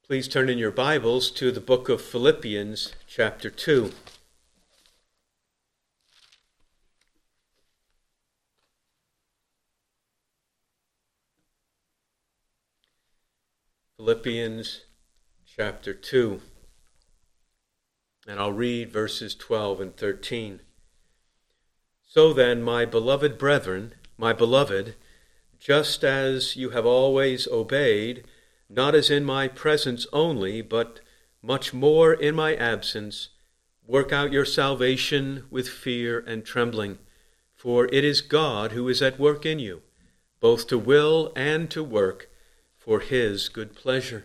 Please turn in your Bibles to the book of Philippians, chapter 2. Philippians, chapter 2. And I'll read verses 12 and 13. So then, my beloved brethren, my beloved, just as you have always obeyed, not as in my presence only, but much more in my absence, work out your salvation with fear and trembling. For it is God who is at work in you, both to will and to work for his good pleasure.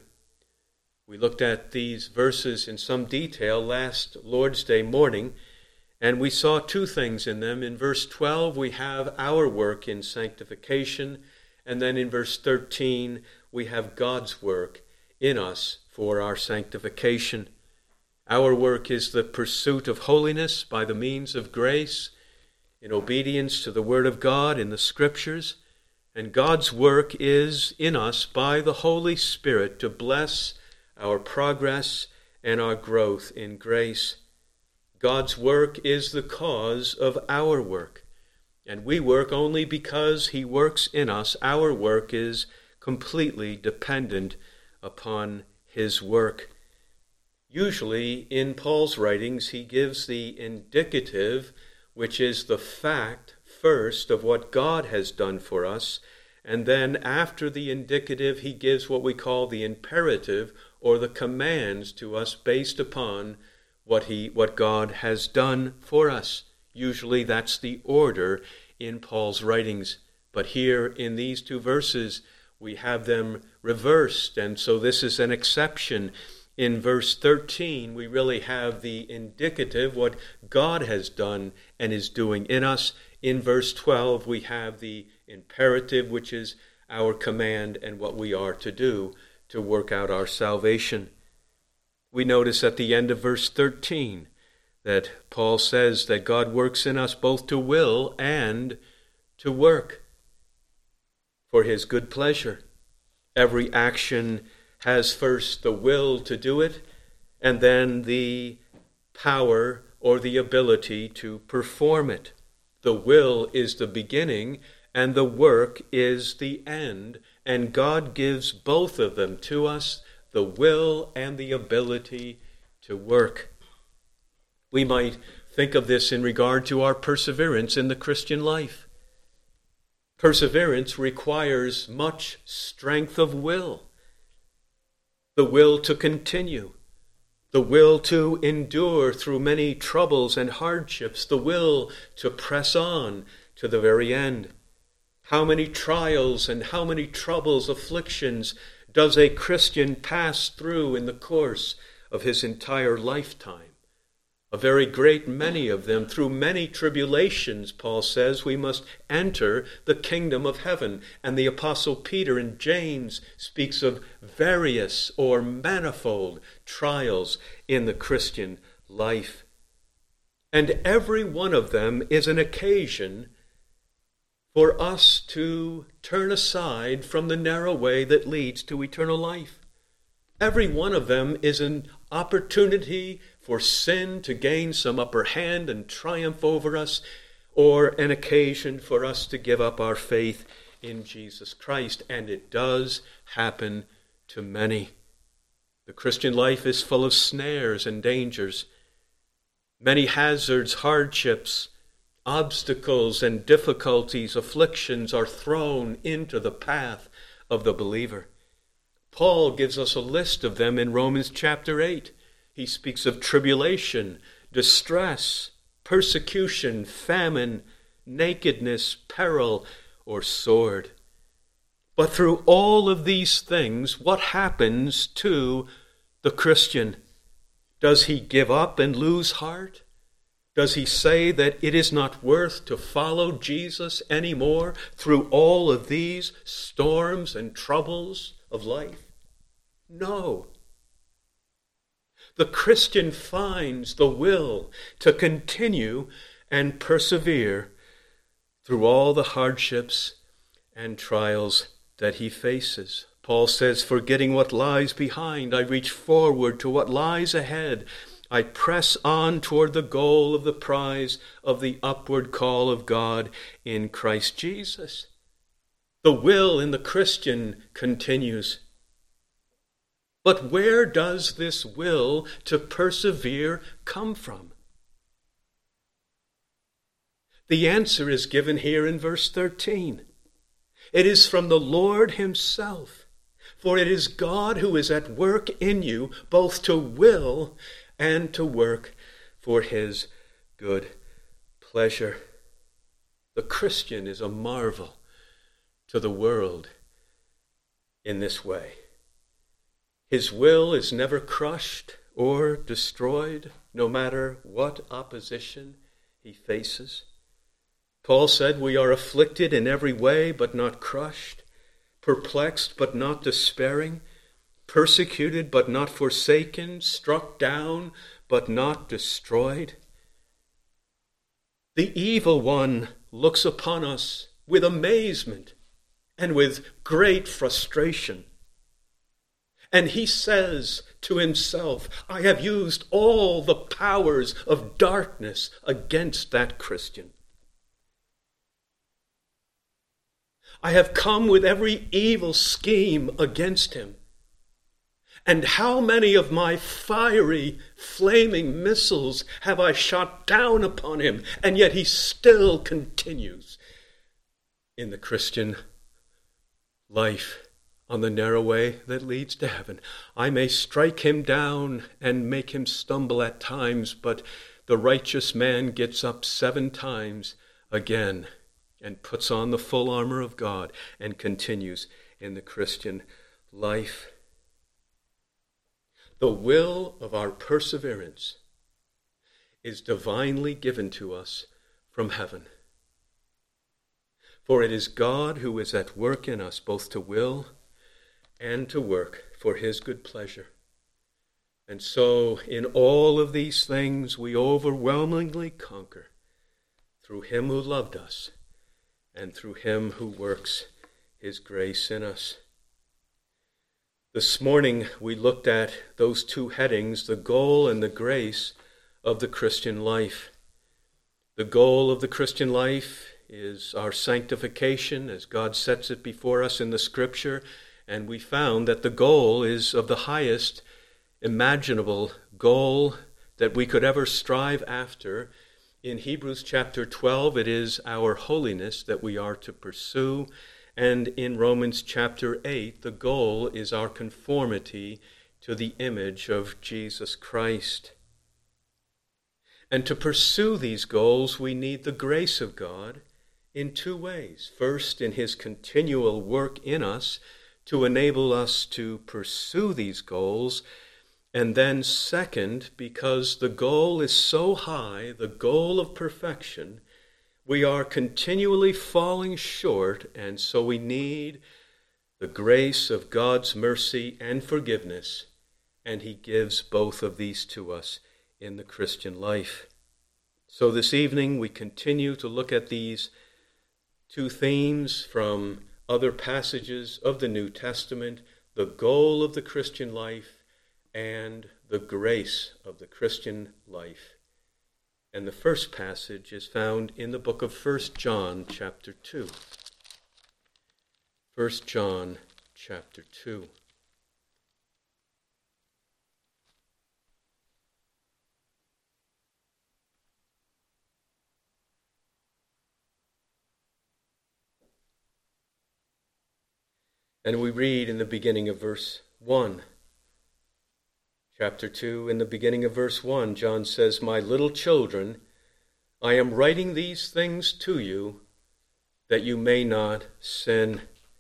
We looked at these verses in some detail last Lord's Day morning, and we saw two things in them. In verse 12, we have our work in sanctification, and then in verse 13, we have God's work in us for our sanctification. Our work is the pursuit of holiness by the means of grace, in obedience to the Word of God in the Scriptures, and God's work is in us by the Holy Spirit to bless our progress and our growth in grace. God's work is the cause of our work, and we work only because he works in us. Our work is completely dependent upon his work. Usually in Paul's writings, he gives the indicative, which is the fact first of what God has done for us, and then after the indicative, he gives what we call the imperative, or the commands to us based upon what God has done for us. Usually that's the order in Paul's writings. But here in these two verses, we have them reversed, and so this is an exception. In verse 13, we really have the indicative, what God has done and is doing in us. In verse 12, we have the imperative, which is our command and what we are to do to work out our salvation. We notice at the end of verse 13 that Paul says that God works in us both to will and to work for his good pleasure. Every action has first the will to do it, and then the power or the ability to perform it. The will is the beginning, and the work is the end, and God gives both of them to us, the will and the ability to work. We might think of this in regard to our perseverance in the Christian life. Perseverance requires much strength of will. The will to continue, the will to endure through many troubles and hardships, the will to press on to the very end. How many trials and how many troubles, afflictions does a Christian pass through in the course of his entire lifetime? A very great many of them. Through many tribulations, Paul says, we must enter the kingdom of heaven. And the Apostle Peter in James speaks of various or manifold trials in the Christian life. And every one of them is an occasion for us to turn aside from the narrow way that leads to eternal life. Every one of them is an opportunity for sin to gain some upper hand and triumph over us, or an occasion for us to give up our faith in Jesus Christ. And it does happen to many. The Christian life is full of snares and dangers, many hazards, hardships, obstacles and difficulties, afflictions are thrown into the path of the believer. Paul gives us a list of them in Romans chapter 8. He speaks of tribulation, distress, persecution, famine, nakedness, peril, or sword. But through all of these things, what happens to the Christian? Does he give up and lose heart? Does he say that it is not worth to follow Jesus anymore through all of these storms and troubles of life? No. The Christian finds the will to continue and persevere through all the hardships and trials that he faces. Paul says, forgetting what lies behind, I reach forward to what lies ahead. I press on toward the goal of the prize of the upward call of God in Christ Jesus. The will in the Christian continues. But where does this will to persevere come from? The answer is given here in verse 13. It is from the Lord himself. For it is God who is at work in you, both to will and to work for his good pleasure. The Christian is a marvel to the world in this way. His will is never crushed or destroyed, no matter what opposition he faces. Paul said, we are afflicted in every way, but not crushed, perplexed, but not despairing, persecuted, but not forsaken, struck down, but not destroyed. The evil one looks upon us with amazement and with great frustration. And he says to himself, I have used all the powers of darkness against that Christian. I have come with every evil scheme against him. And how many of my fiery, flaming missiles have I shot down upon him, and yet he still continues in the Christian life on the narrow way that leads to heaven. I may strike him down and make him stumble at times, but the righteous man gets up 7 times again and puts on the full armor of God and continues in the Christian life. The will of our perseverance is divinely given to us from heaven. For it is God who is at work in us, both to will and to work for his good pleasure. And so in all of these things we overwhelmingly conquer through him who loved us and through him who works his grace in us. This morning we looked at those 2 headings, the goal and the grace of the Christian life. The goal of the Christian life is our sanctification as God sets it before us in the Scripture, and we found that the goal is of the highest imaginable goal that we could ever strive after. In Hebrews chapter 12, it is our holiness that we are to pursue. And in Romans chapter 8, the goal is our conformity to the image of Jesus Christ. And to pursue these goals, we need the grace of God in 2 ways. First, in his continual work in us to enable us to pursue these goals. And then second, because the goal is so high, the goal of perfection, we are continually falling short, and so we need the grace of God's mercy and forgiveness, and he gives both of these to us in the Christian life. So this evening we continue to look at these 2 themes from other passages of the New Testament, the goal of the Christian life and the grace of the Christian life. And the first passage is found in the book of 1 John chapter 2. 1 John chapter 2. And we read in the beginning of verse 1. Chapter 2, in the beginning of verse 1, John says, My little children, I am writing these things to you that you may not sin.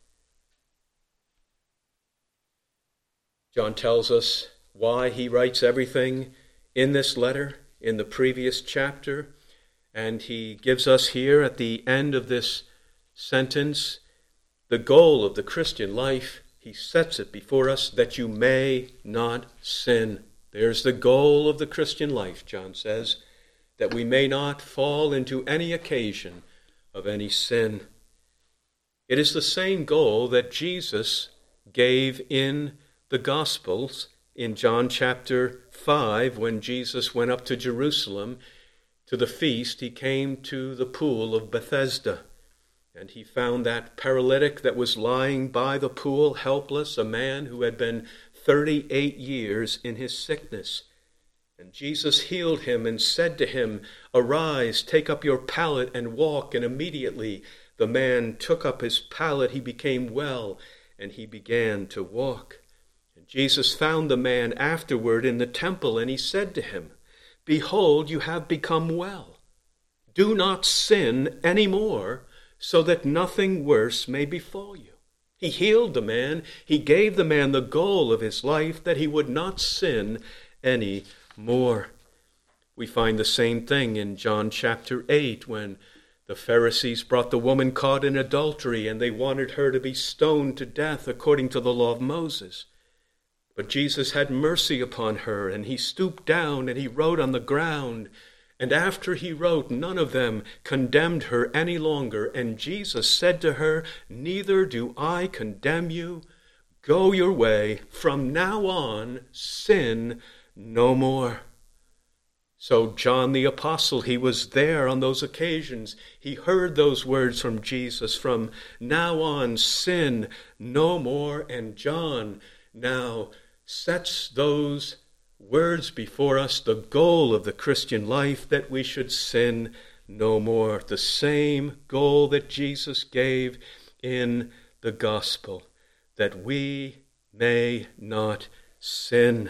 John tells us why he writes everything in this letter, in the previous chapter, and he gives us here at the end of this sentence the goal of the Christian life. He sets it before us that you may not sin. There's the goal of the Christian life, John says, that we may not fall into any occasion of any sin. It is the same goal that Jesus gave in the Gospels. In John chapter 5, when Jesus went up to Jerusalem to the feast, he came to the pool of Bethesda, and he found that paralytic that was lying by the pool, helpless, a man who had been 38 years in his sickness. And Jesus healed him and said to him, "Arise, take up your pallet and walk." And immediately the man took up his pallet, he became well, and he began to walk. And Jesus found the man afterward in the temple, and he said to him, "Behold, you have become well. Do not sin any more, so that nothing worse may befall you." He healed the man. He gave the man the goal of his life, that he would not sin any more. We find the same thing in John chapter 8, when the Pharisees brought the woman caught in adultery, and they wanted her to be stoned to death according to the law of Moses. But Jesus had mercy upon her, and he stooped down and he wrote on the ground. And after he wrote, none of them condemned her any longer. And Jesus said to her, "Neither do I condemn you. Go your way. From now on, sin no more." So John the Apostle, he was there on those occasions. He heard those words from Jesus, "From now on, sin no more." And John now sets those words before us, the goal of the Christian life, that we should sin no more. The same goal that Jesus gave in the gospel, that we may not sin.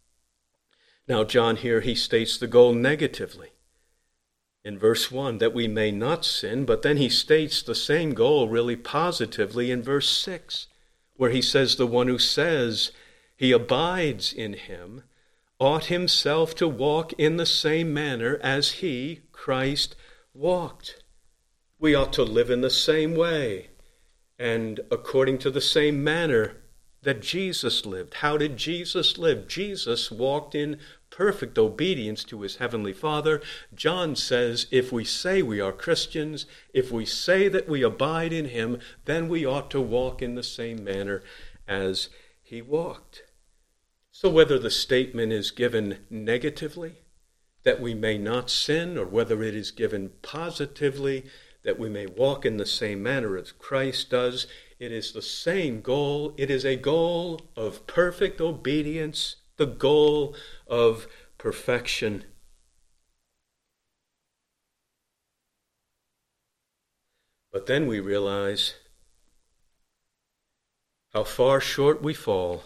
Now, John here, he states the goal negatively in verse 1, that we may not sin, but then he states the same goal really positively in verse 6, where he says the one who says he abides in him ought himself to walk in the same manner as he, Christ, walked. We ought to live in the same way and according to the same manner that Jesus lived. How did Jesus live? Jesus walked in perfect obedience to his heavenly Father. John says if we say we are Christians, if we say that we abide in him, then we ought to walk in the same manner as he walked. So whether the statement is given negatively, that we may not sin, or whether it is given positively, that we may walk in the same manner as Christ does, it is the same goal. It is a goal of perfect obedience, the goal of perfection. But then we realize how far short we fall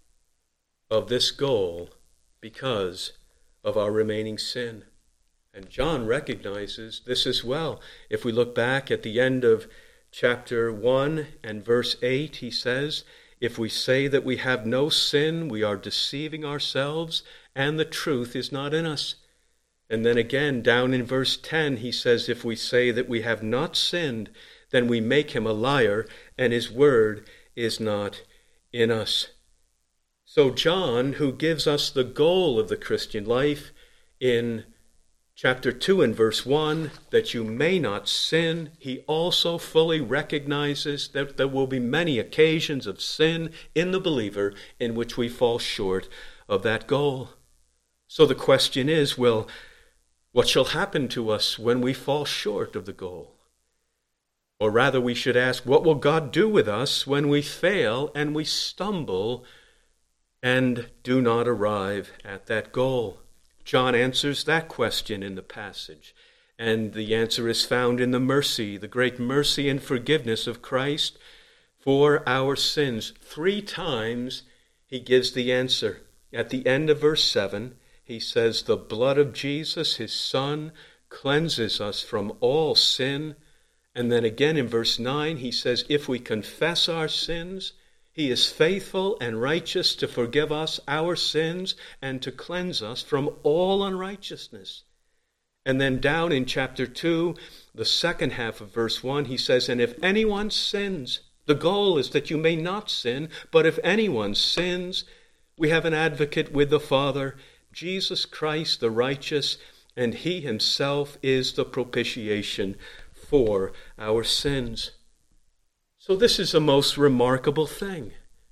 of this goal because of our remaining sin. And John recognizes this as well. If we look back at the end of chapter 1 and verse 8, he says, "If we say that we have no sin, we are deceiving ourselves, and the truth is not in us." And then again, down in verse 10, he says, "If we say that we have not sinned, then we make him a liar, and his word is not in us." So John, who gives us the goal of the Christian life in chapter 2 and verse 1, that you may not sin, he also fully recognizes that there will be many occasions of sin in the believer in which we fall short of that goal. So the question is, well, what shall happen to us when we fall short of the goal? Or rather, we should ask, what will God do with us when we fail and we stumble and do not arrive at that goal? John answers that question in the passage, and the answer is found in the mercy, the great mercy and forgiveness of Christ for our sins. 3 times he gives the answer. At the end of verse 7, he says, "The blood of Jesus, his Son, cleanses us from all sin." And then again in verse 9, he says, "If we confess our sins, he is faithful and righteous to forgive us our sins and to cleanse us from all unrighteousness." And then down in chapter 2, the second half of verse 1, he says, "And if anyone sins," the goal is that you may not sin, but if anyone sins, we have an advocate with the Father, Jesus Christ the righteous, and he himself is the propitiation for our sins. So this is a most remarkable thing.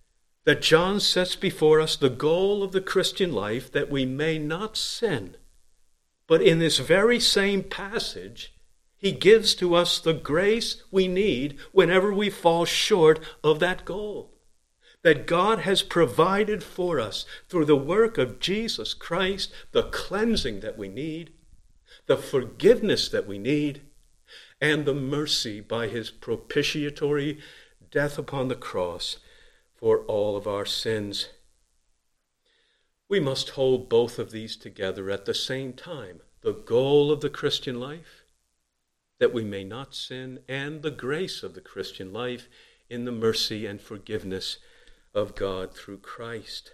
that John sets before us the goal of the Christian life, that we may not sin. But in this very same passage, he gives to us the grace we need whenever we fall short of that goal. That God has provided for us through the work of Jesus Christ, the cleansing that we need, the forgiveness that we need, and the mercy by his propitiatory death upon the cross for all of our sins. We must hold both of these together at the same time. The goal of the Christian life, that we may not sin, and the grace of the Christian life in the mercy and forgiveness of God through Christ.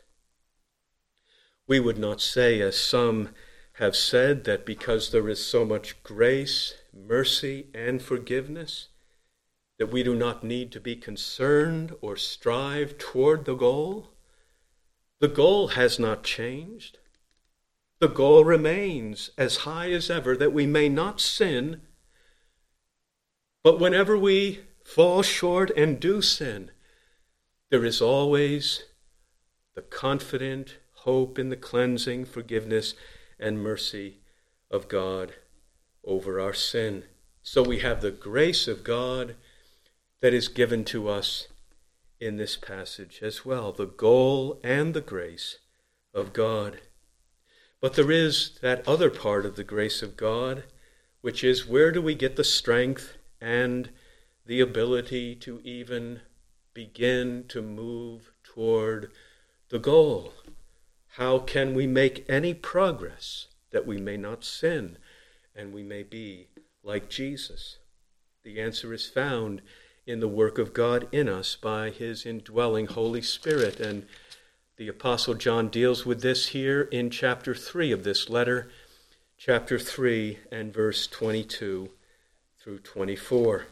We would not say, as some have said, that because there is so much grace, mercy, and forgiveness, that we do not need to be concerned or strive toward the goal. The goal has not changed. The goal remains as high as ever, that we may not sin. But whenever we fall short and do sin, there is always the confident hope in the cleansing, forgiveness, and mercy of God over our sin. So we have the grace of God that is given to us in this passage as well, the goal and the grace of God. But there is that other part of the grace of God, which is, where do we get the strength and the ability to even begin to move toward the goal? How can we make any progress that we may not sin and we may be like Jesus? The answer is found in the work of God in us by his indwelling Holy Spirit. And the Apostle John deals with this here in chapter 3 of this letter, chapter 3 and verse 22 through 24.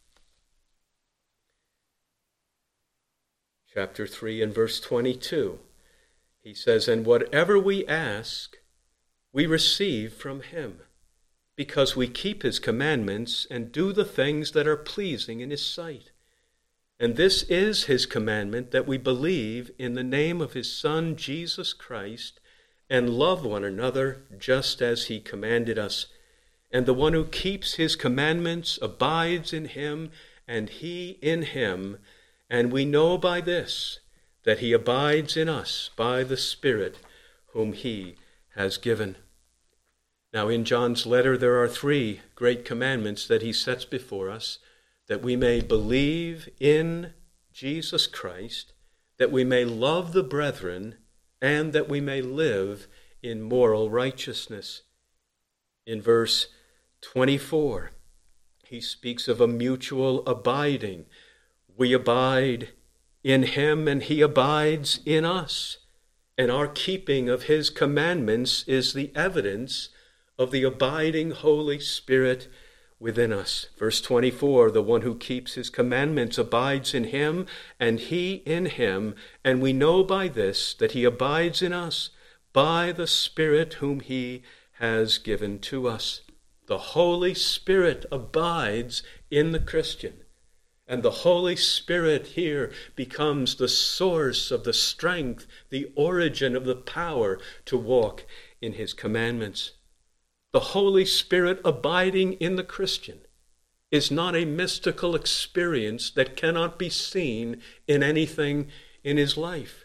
Chapter 3 and verse 22. He says, "And whatever we ask, we receive from him, because we keep his commandments and do the things that are pleasing in his sight. And this is his commandment, that we believe in the name of his Son, Jesus Christ, and love one another just as he commanded us. And the one who keeps his commandments abides in him, and he in him. And we know by this, that he abides in us by the Spirit whom he has given." Now in John's letter there are 3 great commandments that he sets before us, that we may believe in Jesus Christ, that we may love the brethren, and that we may live in moral righteousness. In verse 24, he speaks of a mutual abiding. We abide in him and he abides in us. And our keeping of his commandments is the evidence of the abiding Holy Spirit within us. Verse 24, the one who keeps his commandments abides in him and he in him. And we know by this that he abides in us by the Spirit whom he has given to us. The Holy Spirit abides in the Christian. And the Holy Spirit here becomes the source of the strength, the origin of the power to walk in his commandments. The Holy Spirit abiding in the Christian is not a mystical experience that cannot be seen in anything in his life.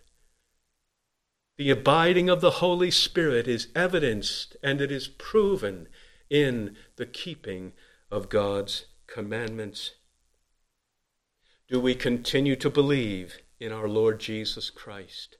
The abiding of the Holy Spirit is evidenced and it is proven in the keeping of God's commandments. Do we continue to believe in our Lord Jesus Christ?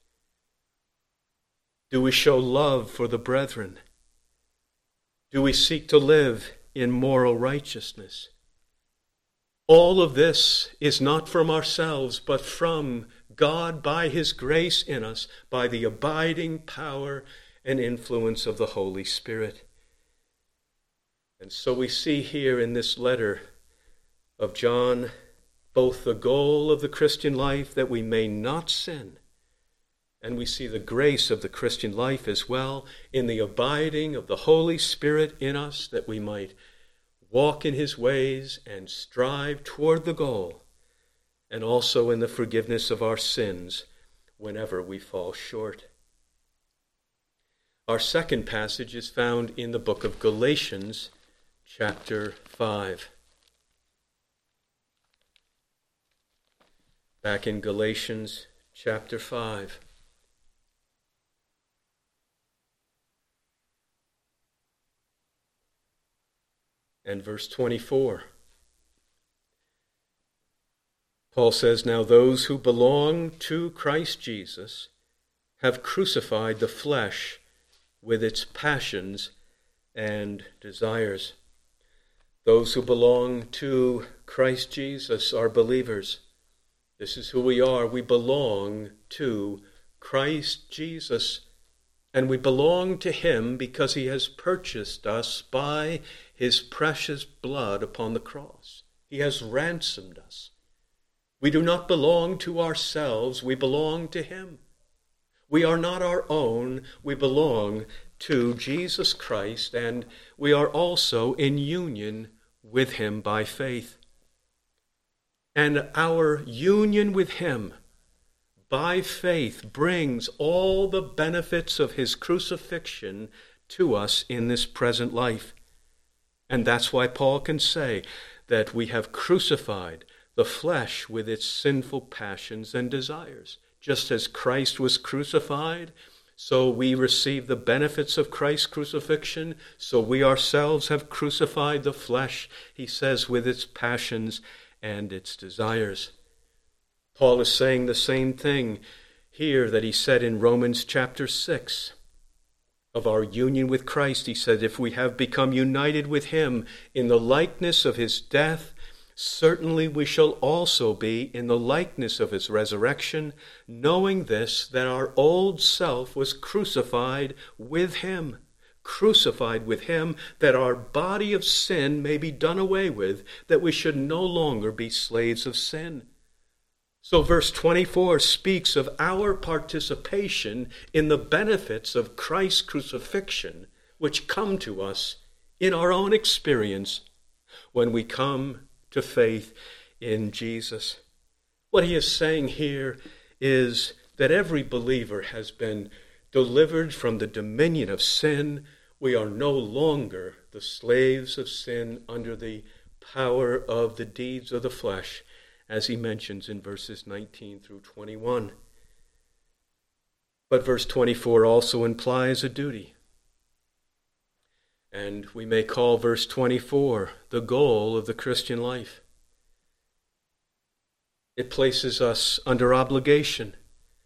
Do we show love for the brethren? Do we seek to live in moral righteousness? All of this is not from ourselves, but from God by his grace in us, by the abiding power and influence of the Holy Spirit. And so we see here in this letter of John both the goal of the Christian life, that we may not sin, and we see the grace of the Christian life as well in the abiding of the Holy Spirit in us, that we might walk in his ways and strive toward the goal, and also in the forgiveness of our sins whenever we fall short. Our second passage is found in the book of Galatians, chapter 5. Back in Galatians chapter 5. And verse 24. Paul says, "Now those who belong to Christ Jesus have crucified the flesh with its passions and desires." Those who belong to Christ Jesus are believers. This is who we are. We belong to Christ Jesus. And we belong to him because he has purchased us by his precious blood upon the cross. He has ransomed us. We do not belong to ourselves. We belong to him. We are not our own. We belong to Jesus Christ, and we are also in union with him by faith. And our union with him by faith brings all the benefits of his crucifixion to us in this present life. And that's why Paul can say that we have crucified the flesh with its sinful passions and desires. Just as Christ was crucified, so we receive the benefits of Christ's crucifixion, so we ourselves have crucified the flesh, he says, with its passions and its desires. Paul is saying the same thing here that he said in Romans chapter 6. Of our union with Christ, he said, if we have become united with him in the likeness of his death, certainly we shall also be in the likeness of his resurrection, knowing this, that our old self was crucified with him, that our body of sin may be done away with, that we should no longer be slaves of sin. So verse 24 speaks of our participation in the benefits of Christ's crucifixion, which come to us in our own experience when we come to faith in Jesus. What he is saying here is that every believer has been delivered from the dominion of sin. We are no longer the slaves of sin under the power of the deeds of the flesh, as he mentions in verses 19 through 21. But verse 24 also implies a duty. And we may call verse 24 the goal of the Christian life. It places us under obligation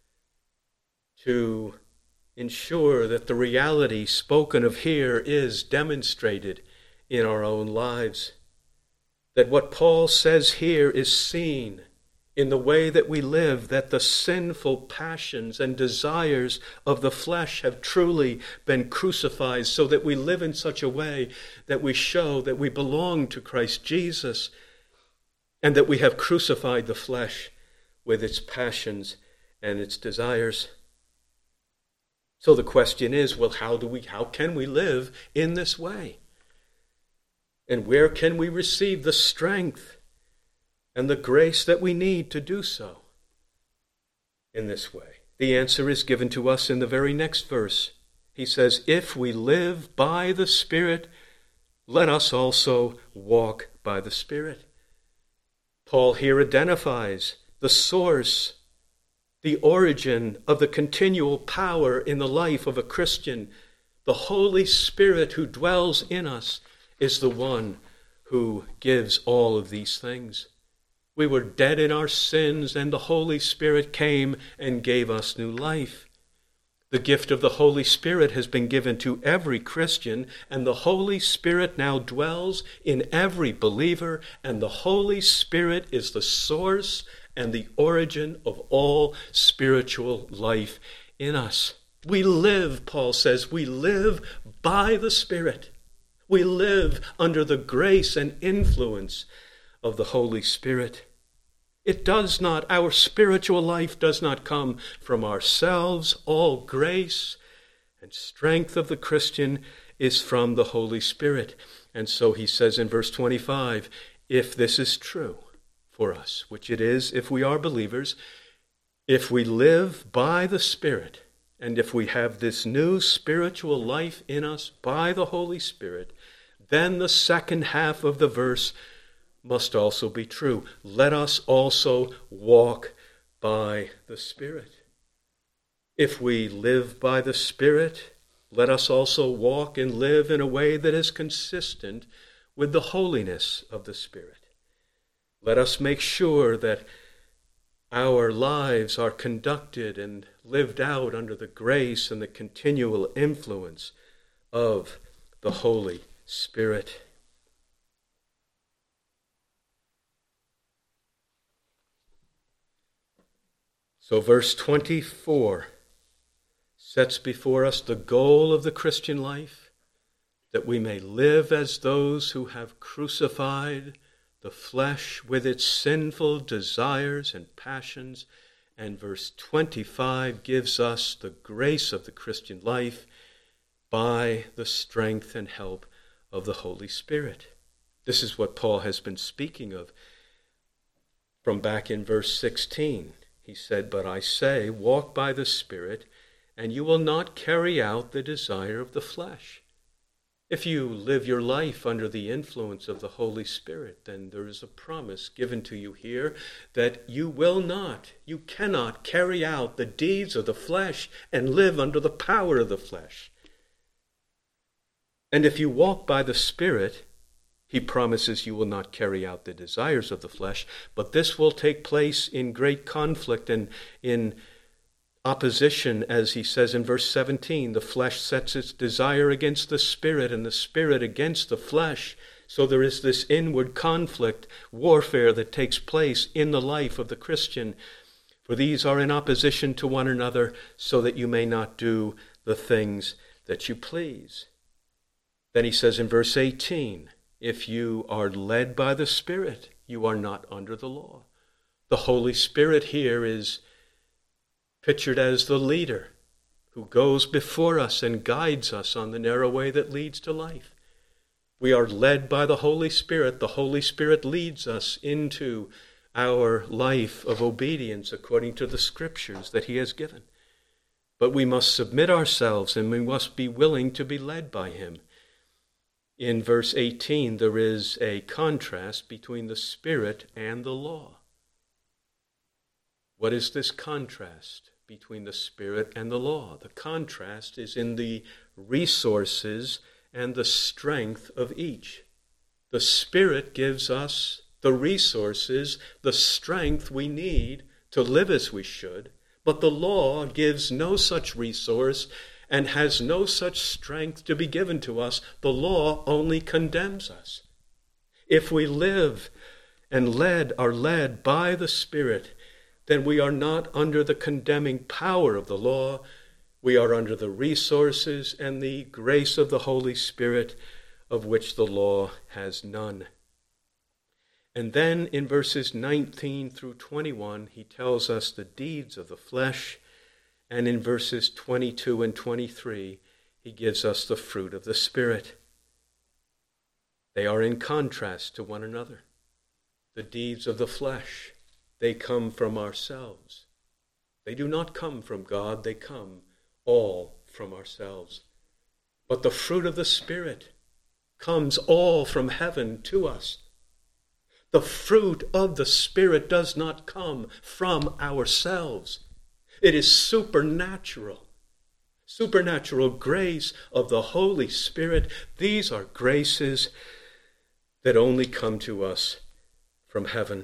to ensure that the reality spoken of here is demonstrated in our own lives. That what Paul says here is seen in the way that we live, that the sinful passions and desires of the flesh have truly been crucified, so that we live in such a way that we show that we belong to Christ Jesus, and that we have crucified the flesh with its passions and its desires. So the question is, well, how can we live in this way? And where can we receive the strength and the grace that we need to do so in this way? The answer is given to us in the very next verse. He says, if we live by the Spirit, let us also walk by the Spirit. Paul here identifies the source, the origin of the continual power in the life of a Christian. The Holy Spirit who dwells in us is the one who gives all of these things. We were dead in our sins, and the Holy Spirit came and gave us new life. The gift of the Holy Spirit has been given to every Christian, and the Holy Spirit now dwells in every believer, and the Holy Spirit is the source and the origin of all spiritual life in us. We live, Paul says, we live by the Spirit. We live under the grace and influence of the Holy Spirit. Our spiritual life does not come from ourselves. All grace and strength of the Christian is from the Holy Spirit. And so he says in verse 25, if this is true for us, which it is if we are believers, If we live by the Spirit, and if we have this new spiritual life in us by the Holy Spirit, then the second half of the verse must also be true. Let us also walk by the Spirit. If we live by the Spirit, let us also walk and live in a way that is consistent with the holiness of the Spirit. Let us make sure that our lives are conducted and lived out under the grace and the continual influence of the Holy Spirit. So verse 24 sets before us the goal of the Christian life, that we may live as those who have crucified the flesh with its sinful desires and passions. And verse 25 gives us the grace of the Christian life by the strength and help of the Holy Spirit. This is what Paul has been speaking of from back in verse 16. He said, "But I say, walk by the Spirit, and you will not carry out the desire of the flesh." If you live your life under the influence of the Holy Spirit, then there is a promise given to you here that you cannot carry out the deeds of the flesh and live under the power of the flesh. And if you walk by the Spirit, he promises you will not carry out the desires of the flesh, but this will take place in great conflict and in opposition, as he says in verse 17, the flesh sets its desire against the Spirit and the Spirit against the flesh. So there is this inward conflict, warfare that takes place in the life of the Christian. For these are in opposition to one another, so that you may not do the things that you please. Then he says in verse 18, if you are led by the Spirit, you are not under the law. The Holy Spirit here is pictured as the leader who goes before us and guides us on the narrow way that leads to life. We are led by the Holy Spirit. The Holy Spirit leads us into our life of obedience according to the Scriptures that he has given. But we must submit ourselves and we must be willing to be led by him. In verse 18, there is a contrast between the Spirit and the law. What is this contrast between the Spirit and the law? The contrast is in the resources and the strength of each. The Spirit gives us the resources, the strength we need to live as we should, but the law gives no such resource and has no such strength to be given to us. The law only condemns us. If we live and are led by the Spirit, then we are not under the condemning power of the law. We are under the resources and the grace of the Holy Spirit, of which the law has none. And then in verses 19 through 21, he tells us the deeds of the flesh. And in verses 22 and 23, he gives us the fruit of the Spirit. They are in contrast to one another. The deeds of the flesh, they come from ourselves. They do not come from God, they come all from ourselves. But the fruit of the Spirit comes all from heaven to us. The fruit of the Spirit does not come from ourselves. It is supernatural grace of the Holy Spirit. These are graces that only come to us from heaven.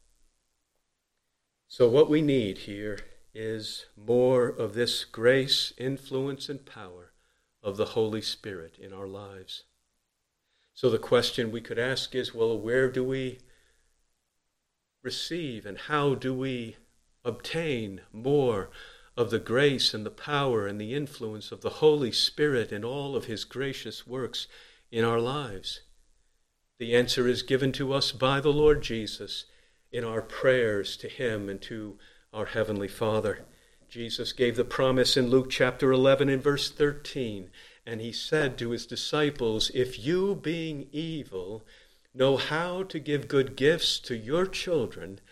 So what we need here is more of this grace, influence, and power of the Holy Spirit in our lives. So the question we could ask is, well, where do we receive and how do we obtain more of the grace and the power and the influence of the Holy Spirit in all of his gracious works in our lives? The answer is given to us by the Lord Jesus in our prayers to him and to our Heavenly Father. Jesus gave the promise in Luke chapter 11 and verse 13, and he said to his disciples, if you, being evil, know how to give good gifts to your children,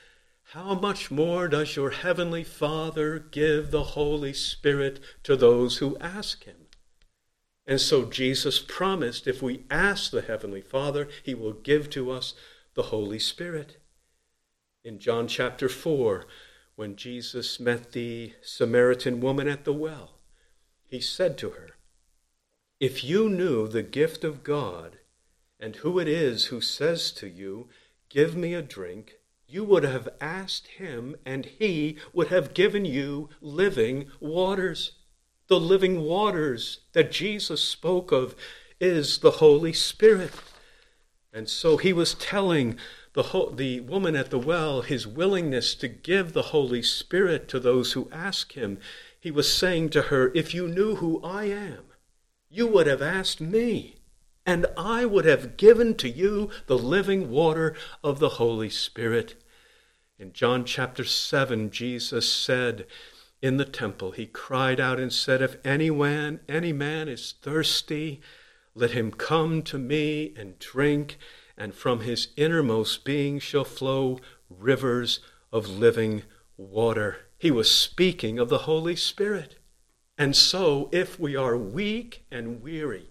how much more does your heavenly Father give the Holy Spirit to those who ask him? And so Jesus promised if we ask the Heavenly Father, he will give to us the Holy Spirit. In John chapter 4, when Jesus met the Samaritan woman at the well, he said to her, "If you knew the gift of God and who it is who says to you, 'Give me a drink,' you would have asked him, and he would have given you living waters." The living waters that Jesus spoke of is the Holy Spirit. And so he was telling the woman at the well his willingness to give the Holy Spirit to those who ask him. He was saying to her, if you knew who I am, you would have asked me, and I would have given to you the living water of the Holy Spirit. In John chapter 7, Jesus said, in the temple, he cried out and said, if any man is thirsty, let him come to me and drink, and from his innermost being shall flow rivers of living water. He was speaking of the Holy Spirit. And so, if we are weak and weary,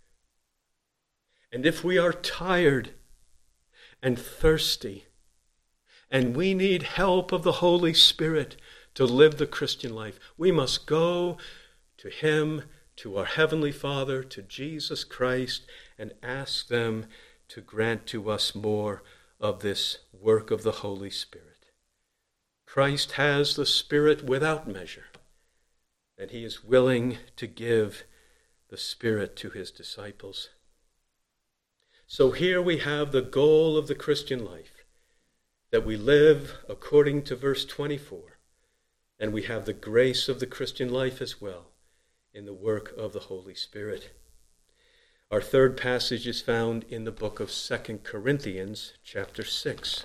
and if we are tired and thirsty, and we need help of the Holy Spirit to live the Christian life, we must go to him, to our Heavenly Father, to Jesus Christ, and ask them to grant to us more of this work of the Holy Spirit. Christ has the Spirit without measure, and he is willing to give the Spirit to his disciples. So here we have the goal of the Christian life, that we live according to verse 24. And we have the grace of the Christian life as well in the work of the Holy Spirit. Our third passage is found in the book of 2 Corinthians, chapter 6.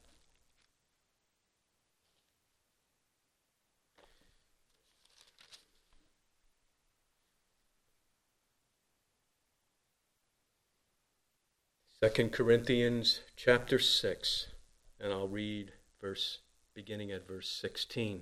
Second Corinthians chapter 6, and I'll read beginning at verse 16.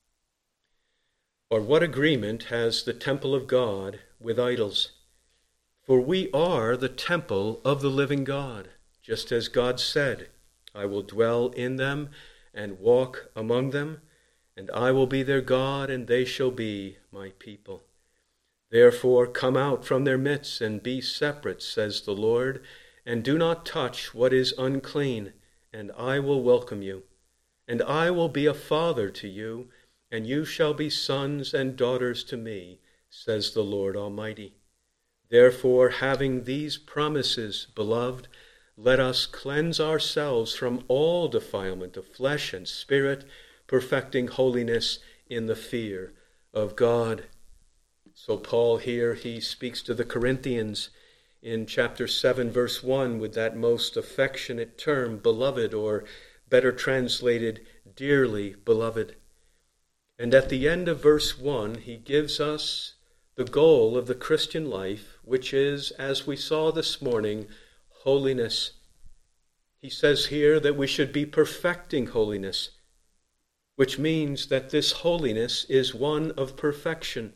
Or what agreement has the temple of God with idols? For we are the temple of the living God, just as God said, I will dwell in them and walk among them, and I will be their God, and they shall be my people. Therefore come out from their midst and be separate, says the Lord, and do not touch what is unclean, and I will welcome you. And I will be a father to you, and you shall be sons and daughters to me, says the Lord Almighty. Therefore, having these promises, beloved, let us cleanse ourselves from all defilement of flesh and spirit, perfecting holiness in the fear of God. So Paul here, he speaks to the Corinthians in chapter 7, verse 1, with that most affectionate term, beloved, or better translated, dearly beloved. And at the end of verse 1, he gives us the goal of the Christian life, which is, as we saw this morning, holiness. He says here that we should be perfecting holiness, which means that this holiness is one of perfection.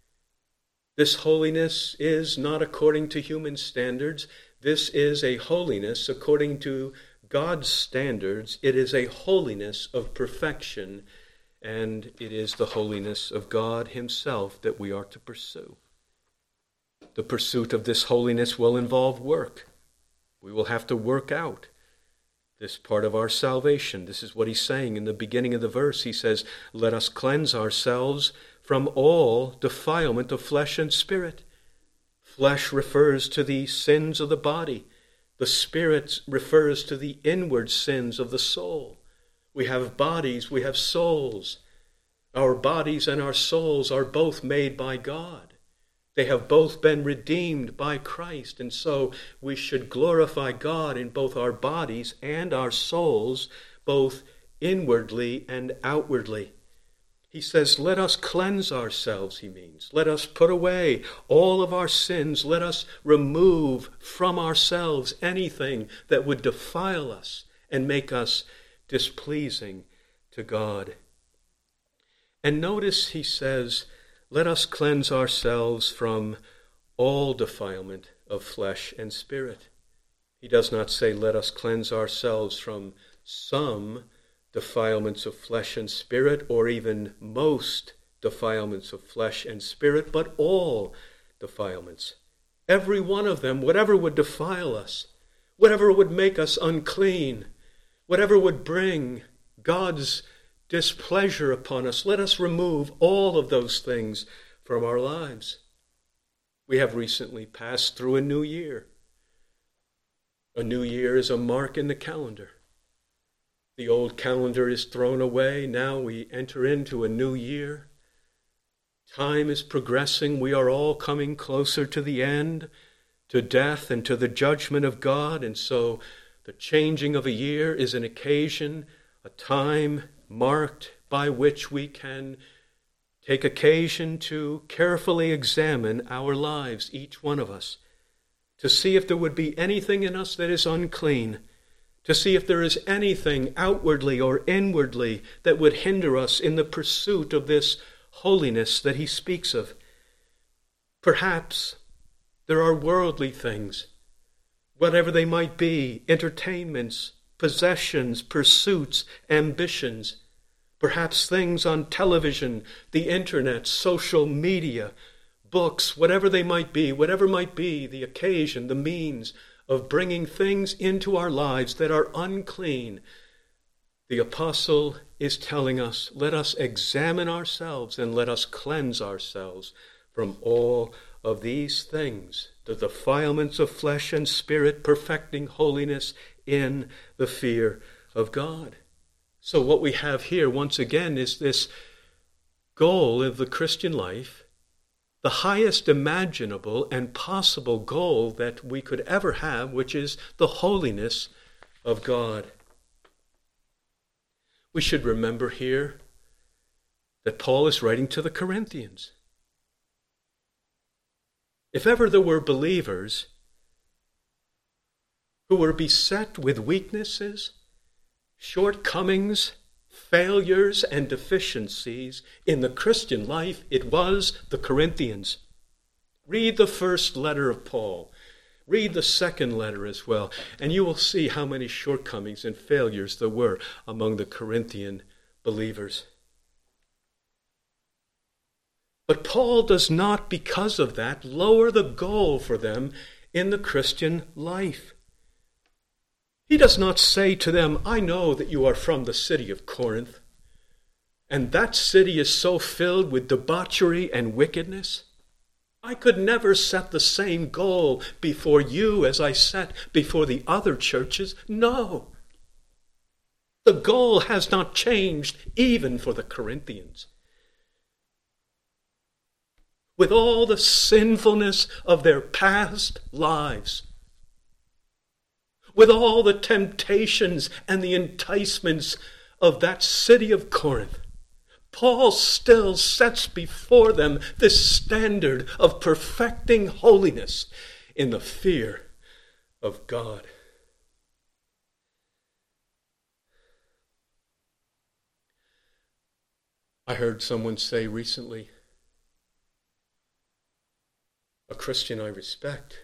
This holiness is not according to human standards. This is a holiness according to God's standards. It is a holiness of perfection, and it is the holiness of God himself that we are to pursue. The pursuit of this holiness will involve work. We will have to work out this part of our salvation. This is what he's saying in the beginning of the verse. He says, let us cleanse ourselves from all defilement of flesh and spirit. Flesh refers to the sins of the body. The spirit refers to the inward sins of the soul. We have bodies, we have souls. Our bodies and our souls are both made by God. They have both been redeemed by Christ, and so we should glorify God in both our bodies and our souls, both inwardly and outwardly. He says, let us cleanse ourselves, he means. Let us put away all of our sins. Let us remove from ourselves anything that would defile us and make us displeasing to God. And notice he says, let us cleanse ourselves from all defilement of flesh and spirit. He does not say, let us cleanse ourselves from some defilements of flesh and spirit, or even most defilements of flesh and spirit, but all defilements. Every one of them, whatever would defile us, whatever would make us unclean, whatever would bring God's displeasure upon us, let us remove all of those things from our lives. We have recently passed through a new year. A new year is a mark in the calendar. The old calendar is thrown away. Now we enter into a new year. Time is progressing. We are all coming closer to the end, to death and to the judgment of God. And so the changing of a year is an occasion, a time marked by which we can take occasion to carefully examine our lives, each one of us, to see if there would be anything in us that is unclean, to see if there is anything outwardly or inwardly that would hinder us in the pursuit of this holiness that he speaks of. Perhaps there are worldly things, whatever they might be, entertainments, possessions, pursuits, ambitions, perhaps things on television, the internet, social media, books, whatever they might be, whatever might be the occasion, the means of bringing things into our lives that are unclean. The apostle is telling us, let us examine ourselves and let us cleanse ourselves from all of these things, the defilements of flesh and spirit, perfecting holiness in the fear of God. So what we have here, once again, is this goal of the Christian life, the highest imaginable and possible goal that we could ever have, which is the holiness of God. We should remember here that Paul is writing to the Corinthians. If ever there were believers who were beset with weaknesses, shortcomings, failures, and deficiencies in the Christian life, it was the Corinthians. Read the first letter of Paul. Read the second letter as well, and you will see how many shortcomings and failures there were among the Corinthian believers. But Paul does not, because of that, lower the goal for them in the Christian life. He does not say to them, I know that you are from the city of Corinth, and that city is so filled with debauchery and wickedness. I could never set the same goal before you as I set before the other churches. No. The goal has not changed even for the Corinthians. With all the sinfulness of their past lives, with all the temptations and the enticements of that city of Corinth, Paul still sets before them this standard of perfecting holiness in the fear of God. I heard someone say recently, a Christian I respect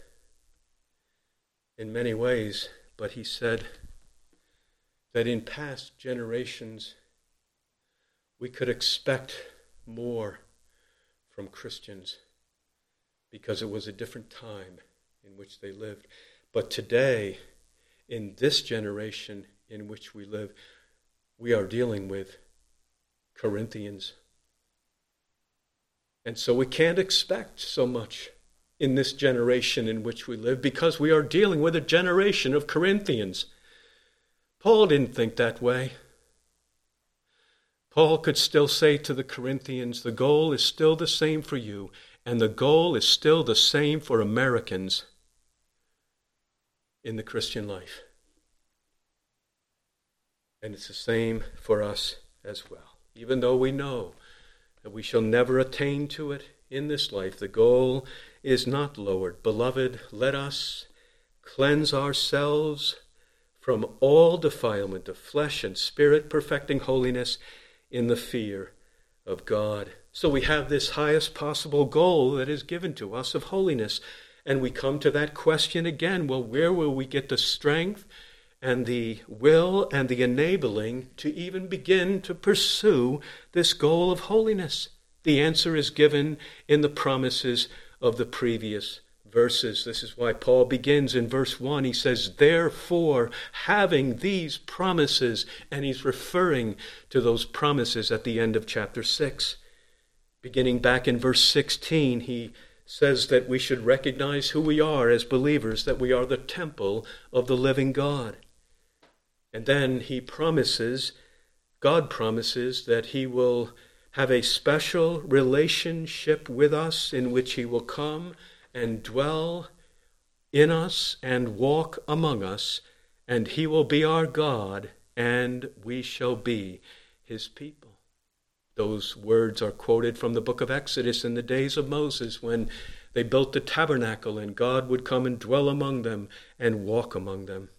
in many ways, but he said that in past generations we could expect more from Christians because it was a different time in which they lived. But today, in this generation in which we live, we are dealing with Corinthians. And so we can't expect so much in this generation in which we live because we are dealing with a generation of Corinthians. Paul didn't think that way. Paul could still say to the Corinthians, the goal is still the same for you, and the goal is still the same for Americans in the Christian life. And it's the same for us as well. Even though we know that we shall never attain to it in this life, the goal is not lowered. Beloved, let us cleanse ourselves from all defilement of flesh and spirit, perfecting holiness in the fear of God. So we have this highest possible goal that is given to us of holiness. And we come to that question again. Well, where will we get the strength and the will and the enabling to even begin to pursue this goal of holiness? The answer is given in the promises of the previous verses. This is why Paul begins in verse 1. He says, therefore, having these promises, and he's referring to those promises at the end of chapter 6. Beginning back in verse 16, he says that we should recognize who we are as believers, that we are the temple of the living God. And then God promises that he will have a special relationship with us in which he will come and dwell in us and walk among us, and he will be our God, and we shall be his people. Those words are quoted from the book of Exodus in the days of Moses when they built the tabernacle and God would come and dwell among them and walk among them.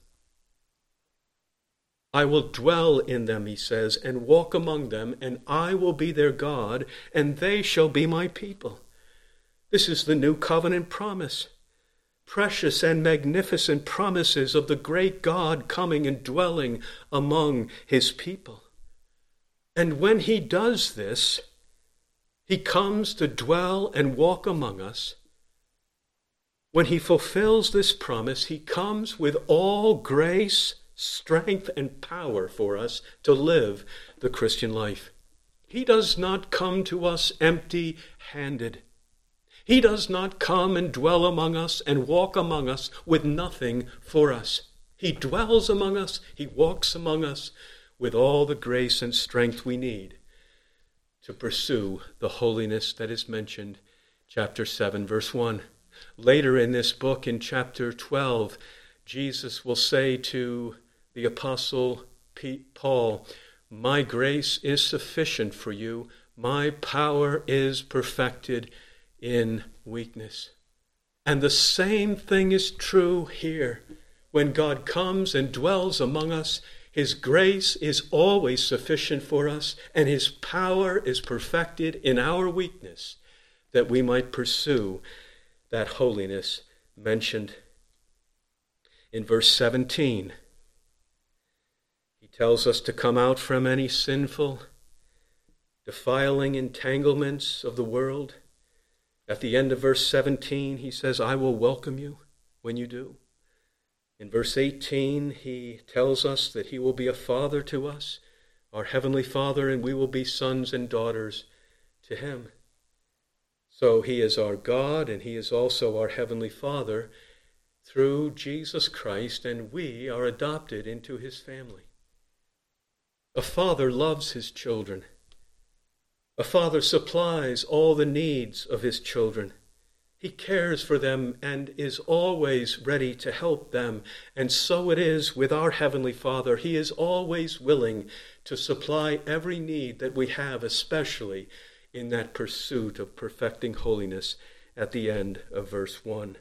I will dwell in them, he says, and walk among them, and I will be their God, and they shall be my people. This is the new covenant promise. Precious and magnificent promises of the great God coming and dwelling among his people. And when he does this, he comes to dwell and walk among us. When he fulfills this promise, he comes with all grace, strength, and power for us to live the Christian life. He does not come to us empty-handed. He does not come and dwell among us and walk among us with nothing for us. He dwells among us, he walks among us with all the grace and strength we need to pursue the holiness that is mentioned, chapter 7, verse 1. Later in this book, in chapter 12, Jesus will say to the apostle Paul, my grace is sufficient for you. My power is perfected in weakness. And the same thing is true here. When God comes and dwells among us, his grace is always sufficient for us, and his power is perfected in our weakness, that we might pursue that holiness mentioned. In verse 17, he tells us to come out from any sinful, defiling entanglements of the world. At the end of verse 17, he says, I will welcome you when you do. In verse 18, he tells us that he will be a father to us, our heavenly Father, and we will be sons and daughters to him. So he is our God, and he is also our heavenly Father through Jesus Christ, and we are adopted into his family. A father loves his children. A father supplies all the needs of his children. He cares for them and is always ready to help them. And so it is with our Heavenly Father. He is always willing to supply every need that we have, especially in that pursuit of perfecting holiness at the end of verse 1.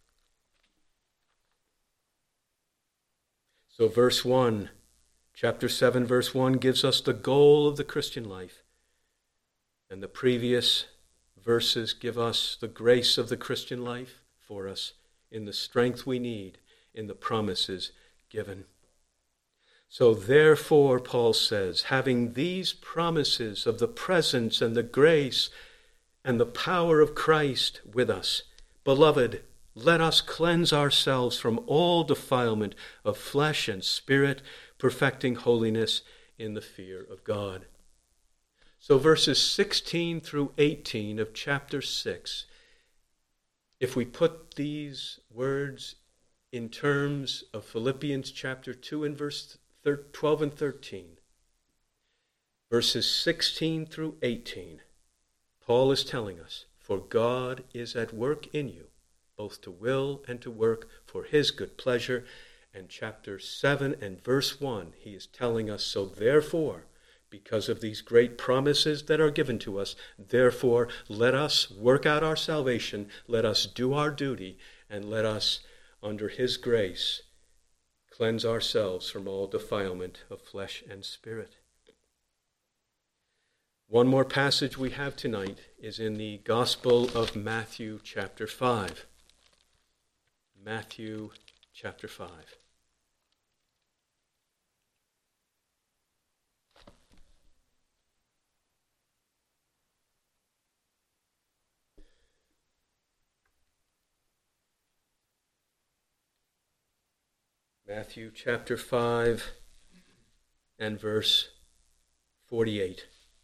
So verse 1, chapter 7, verse 1 gives us the goal of the Christian life. And the previous verses give us the grace of the Christian life for us in the strength we need in the promises given. So therefore, Paul says, having these promises of the presence and the grace and the power of Christ with us, beloved, let us cleanse ourselves from all defilement of flesh and spirit, perfecting holiness in the fear of God. So verses 16 through 18 of chapter 6, if we put these words in terms of Philippians chapter 2 and verse 12 and 13, verses 16 through 18, Paul is telling us, for God is at work in you, both to will and to work for his good pleasure. And chapter 7 and verse 1, he is telling us, so therefore, because of these great promises that are given to us, therefore, let us work out our salvation, let us do our duty, and let us, under his grace, cleanse ourselves from all defilement of flesh and spirit. One more passage we have tonight is in the Gospel of Matthew chapter 5. Matthew chapter 5. Matthew chapter 5 and verse 48.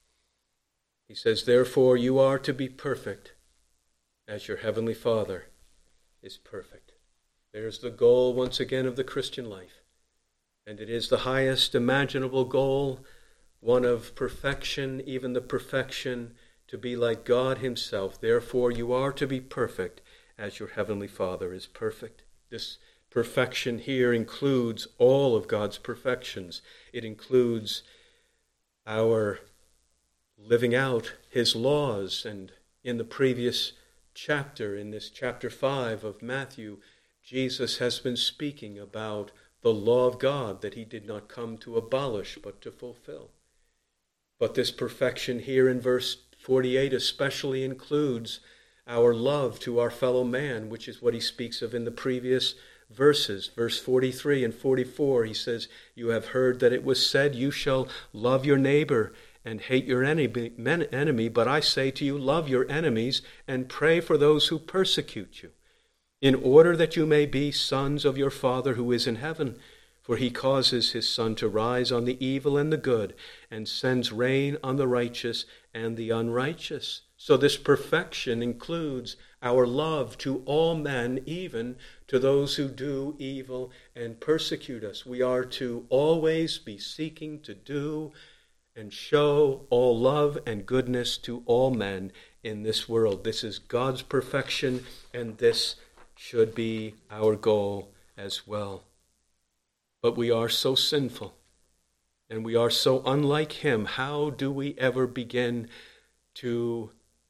He says, "Therefore you are to be perfect, as your heavenly Father is perfect." There's the goal, once again, of the Christian life. And it is the highest imaginable goal, one of perfection, even the perfection to be like God himself. Therefore you are to be perfect, as your heavenly Father is perfect. This perfection here includes all of God's perfections. It includes our living out his laws. And in the previous chapter, in this chapter 5 of Matthew, Jesus has been speaking about the law of God that he did not come to abolish but to fulfill. But this perfection here in verse 48 especially includes our love to our fellow man, which is what he speaks of in the previous verses. Verse 43 and 44, he says, "You have heard that it was said, you shall love your neighbor and hate your enemy, but I say to you, love your enemies and pray for those who persecute you, in order that you may be sons of your Father who is in heaven. For he causes his sun to rise on the evil and the good, and sends rain on the righteous and the unrighteous." So this perfection includes our love to all men, even to those who do evil and persecute us. We are to always be seeking to do and show all love and goodness to all men in this world. This is God's perfection, and this should be our goal as well. But we are so sinful, and we are so unlike him. How do we ever begin to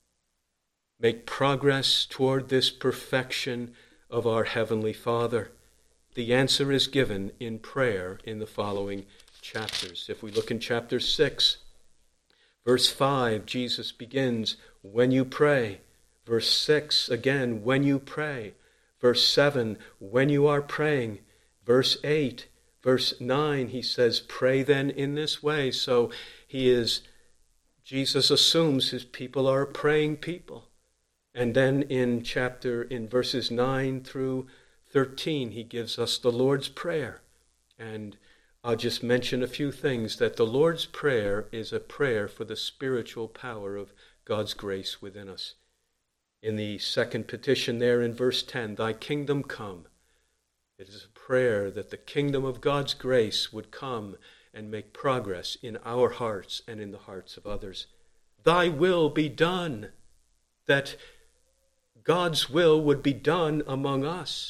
make progress toward this perfection of our Heavenly Father? The answer is given in prayer in the following chapters. If we look in chapter 6, verse 5, Jesus begins, "When you pray." Verse 6, again, "When you pray." Verse 7, "When you are praying." Verse 8, verse 9, he says, "Pray then in this way." So Jesus assumes his people are a praying people. And then in verses 9 through 13, he gives us the Lord's Prayer. And I'll just mention a few things, that the Lord's Prayer is a prayer for the spiritual power of God's grace within us. In the second petition there in verse 10, "Thy kingdom come." It is a prayer that the kingdom of God's grace would come and make progress in our hearts and in the hearts of others. "Thy will be done," that God's will would be done among us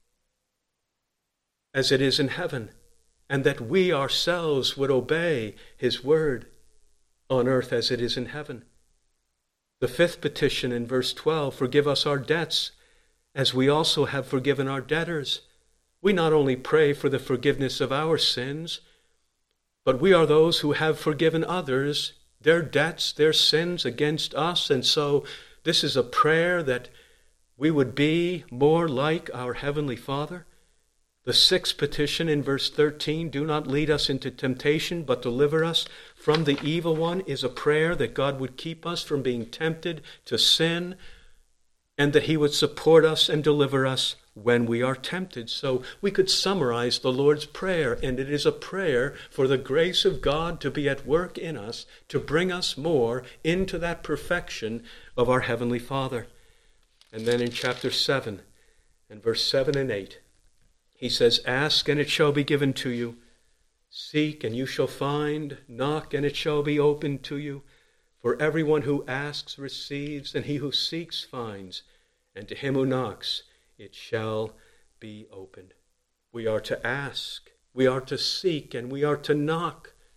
as it is in heaven, and that we ourselves would obey his word on earth as it is in heaven. The fifth petition in verse 12, "Forgive us our debts, as we also have forgiven our debtors." We not only pray for the forgiveness of our sins, but we are those who have forgiven others their debts, their sins against us. And so this is a prayer that we would be more like our Heavenly Father. The sixth petition in verse 13, "Do not lead us into temptation, but deliver us from the evil one," is a prayer that God would keep us from being tempted to sin, and that he would support us and deliver us when we are tempted. So we could summarize the Lord's Prayer, and it is a prayer for the grace of God to be at work in us, to bring us more into that perfection of our Heavenly Father. And then in chapter 7, and verse 7 and 8, he says, "Ask, and it shall be given to you. Seek, and you shall find. Knock, and it shall be opened to you. For everyone who asks receives, and he who seeks finds, and to him who knocks it shall be opened." We are to ask, we are to seek, and we are to knock.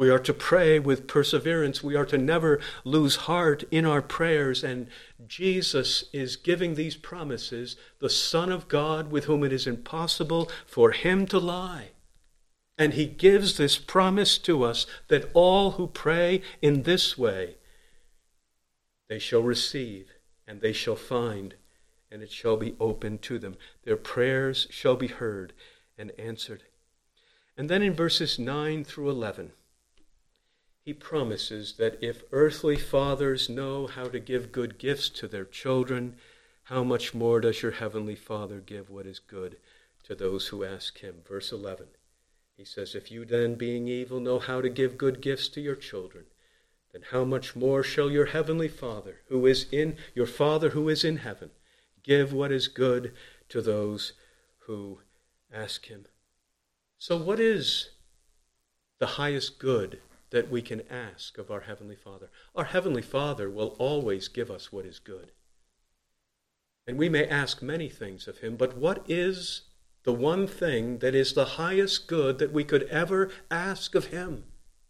We are to pray with perseverance. We are to never lose heart in our prayers. And Jesus is giving these promises, the Son of God, with whom it is impossible for him to lie. And he gives this promise to us that all who pray in this way, they shall receive, and they shall find, and it shall be opened to them. Their prayers shall be heard and answered. And then in verses 9 through 11, he promises that if earthly fathers know how to give good gifts to their children, how much more does your heavenly Father give what is good to those who ask him? Verse 11, he says, if you then, being evil, know how to give good gifts to your children, then how much more shall your heavenly Father, who is in heaven, give what is good to those who ask him? So what is the highest good that we can ask of our Heavenly Father? Our Heavenly Father will always give us what is good. And we may ask many things of him, but what is the one thing that is the highest good that we could ever ask of him?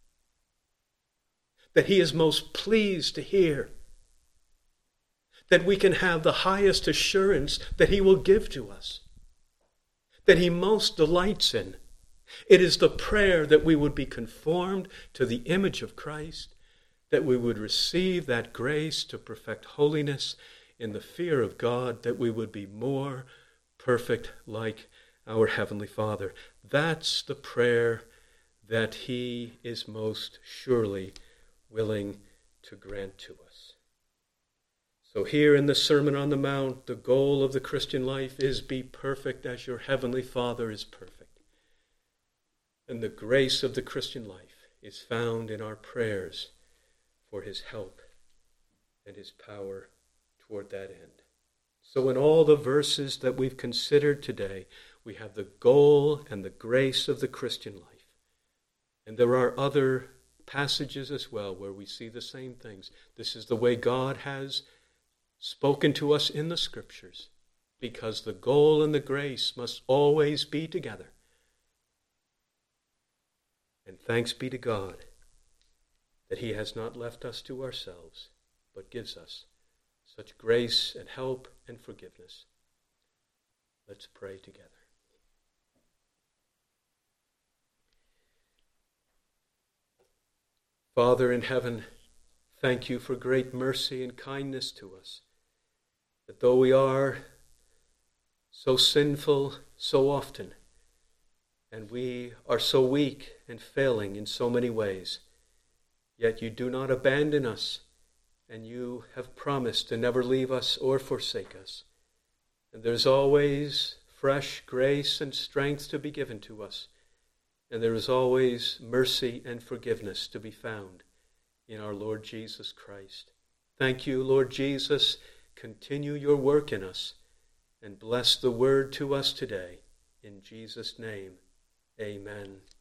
That he is most pleased to hear. That we can have the highest assurance that he will give to us. That he most delights in. It is the prayer that we would be conformed to the image of Christ, that we would receive that grace to perfect holiness in the fear of God, that we would be more perfect like our Heavenly Father. That's the prayer that he is most surely willing to grant to us. So here in the Sermon on the Mount, the goal of the Christian life is be perfect as your Heavenly Father is perfect. And the grace of the Christian life is found in our prayers for his help and his power toward that end. So in all the verses that we've considered today, we have the goal and the grace of the Christian life. And there are other passages as well where we see the same things. This is the way God has spoken to us in the Scriptures, because the goal and the grace must always be together. And thanks be to God that he has not left us to ourselves, but gives us such grace and help and forgiveness. Let's pray together. Father in heaven, thank you for great mercy and kindness to us, that though we are so sinful so often, and we are so weak and failing in so many ways, yet you do not abandon us, and you have promised to never leave us or forsake us. And there's always fresh grace and strength to be given to us, and there is always mercy and forgiveness to be found in our Lord Jesus Christ. Thank you, Lord Jesus. Continue your work in us, and bless the word to us today. In Jesus' name, amen.